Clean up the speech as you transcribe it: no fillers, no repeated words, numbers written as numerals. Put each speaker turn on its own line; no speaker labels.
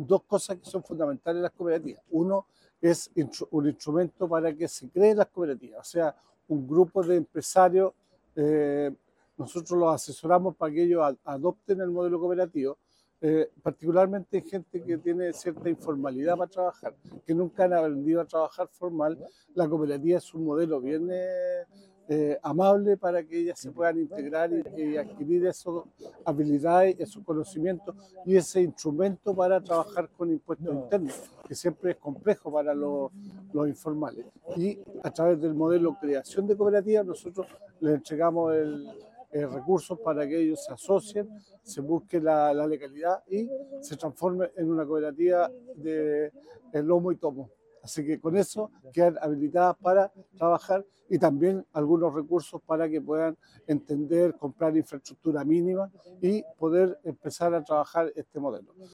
dos cosas que son fundamentales en las cooperativas. Uno es un instrumento para que se creen las cooperativas, o sea, un grupo de empresarios, nosotros los asesoramos para que ellos adopten el modelo cooperativo, particularmente gente que tiene cierta informalidad para trabajar, que nunca han aprendido a trabajar formal. La cooperativa es un modelo bien amable para que ellas se puedan integrar y adquirir esas habilidades, esos conocimientos y ese instrumento para trabajar con impuestos internos, que siempre es complejo para los informales. Y a través del modelo creación de cooperativas nosotros les entregamos recursos para que ellos se asocien, se busque la legalidad y se transforme en una cooperativa de lomo y tomo. Así que con eso quedan habilitadas para trabajar y también algunos recursos para que puedan entender, comprar infraestructura mínima y poder empezar a trabajar este modelo.